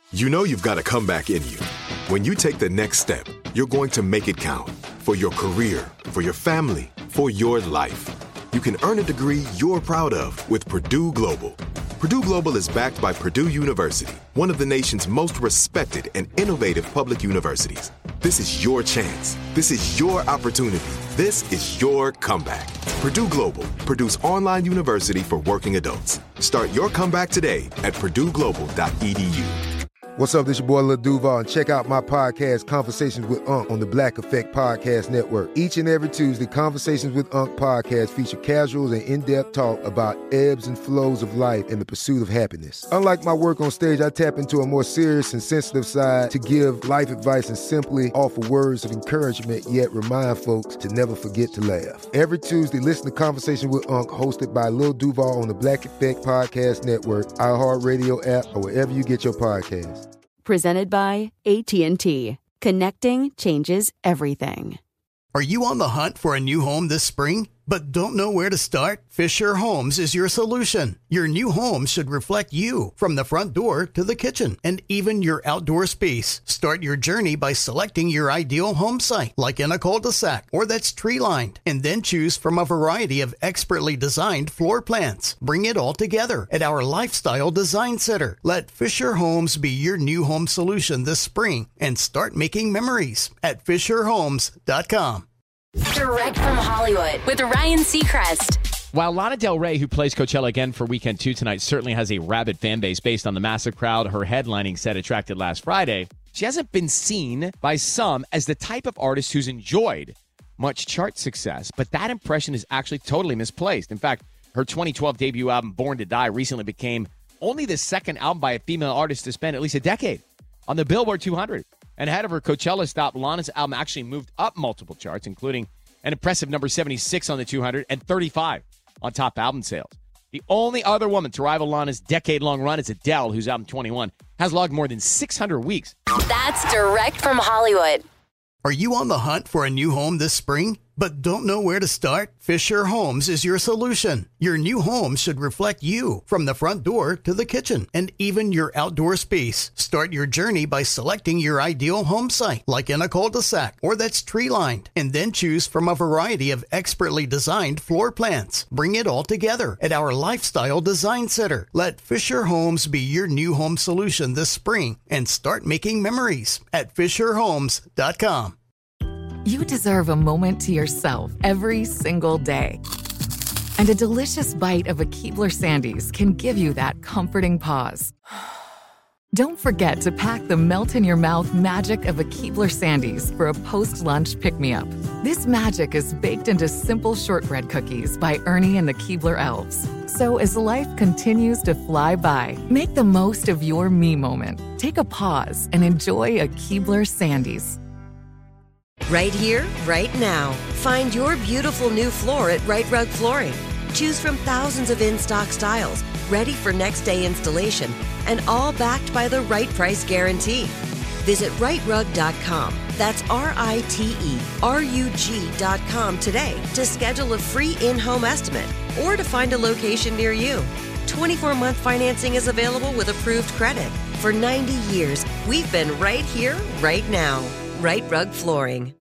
You know you've got a comeback in you. When you take the next step, you're going to make it count. For your career, for your family, for your life. You can earn a degree you're proud of with Purdue Global. Purdue Global is backed by Purdue University, one of the nation's most respected and innovative public universities. This is your chance. This is your opportunity. This is your comeback. Purdue Global, Purdue's online university for working adults. Start your comeback today at purdueglobal.edu. What's up, this your boy Lil Duval, and check out my podcast, Conversations with Unc, on the Black Effect Podcast Network. Each and every Tuesday, Conversations with Unc podcast feature casuals and in-depth talk about ebbs and flows of life and the pursuit of happiness. Unlike my work on stage, I tap into a more serious and sensitive side to give life advice and simply offer words of encouragement, yet remind folks to never forget to laugh. Every Tuesday, listen to Conversation with Unc, hosted by Lil Duval on the Black Effect Podcast Network, iHeartRadio app, or wherever you get your podcasts. Presented by AT&T. Connecting changes everything. Are you on the hunt for a new home this spring, but don't know where to start? Fisher Homes is your solution. Your new home should reflect you, from the front door to the kitchen and even your outdoor space. Start your journey by selecting your ideal home site, like in a cul-de-sac or that's tree-lined, and then choose from a variety of expertly designed floor plans. Bring it all together at our Lifestyle Design Center. Let Fisher Homes be your new home solution this spring and start making memories at FisherHomes.com. Direct from Hollywood with Ryan Seacrest. While Lana Del Rey, who plays Coachella again for Weekend 2 tonight, certainly has a rabid fan base based on the massive crowd her headlining set attracted last Friday, she hasn't been seen by some as the type of artist who's enjoyed much chart success, but that impression is actually totally misplaced. In fact, her 2012 debut album, Born to Die, recently became only the second album by a female artist to spend at least a decade on the Billboard 200. And ahead of her Coachella stop, Lana's album actually moved up multiple charts, including an impressive number 76 on the 200 and 35 on top album sales. The only other woman to rival Lana's decade-long run is Adele, whose album 21 has logged more than 600 weeks. That's Direct from Hollywood. Are you on the hunt for a new home this spring, but don't know where to start? Fisher Homes is your solution. Your new home should reflect you, from the front door to the kitchen and even your outdoor space. Start your journey by selecting your ideal home site, like in a cul-de-sac or that's tree-lined, and then choose from a variety of expertly designed floor plans. Bring it all together at our Lifestyle Design Center. Let Fisher Homes be your new home solution this spring and start making memories at FisherHomes.com. You deserve a moment to yourself every single day. And a delicious bite of a Keebler Sandies can give you that comforting pause. Don't forget to pack the melt-in-your-mouth magic of a Keebler Sandies for a post-lunch pick-me-up. This magic is baked into simple shortbread cookies by Ernie and the Keebler Elves. So as life continues to fly by, make the most of your me moment. Take a pause and enjoy a Keebler Sandies. Right here, right now. Find your beautiful new floor at Rite Rug Flooring. Choose from thousands of in-stock styles, ready for next day installation, and all backed by the right price guarantee. Visit riterug.com. That's RITERUG.com today to schedule a free in-home estimate or to find a location near you. 24-month financing is available with approved credit. For 90 years, we've been right here, right now. Rite Rug Flooring.